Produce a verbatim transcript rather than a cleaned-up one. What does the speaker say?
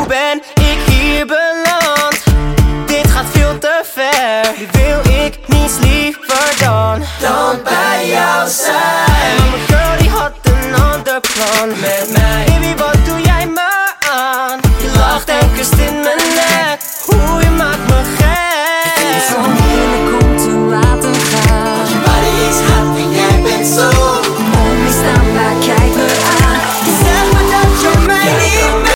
hoe ben ik hier beland? Dit gaat veel te ver. Nu wil ik niets liever dan Dan bij jou zijn.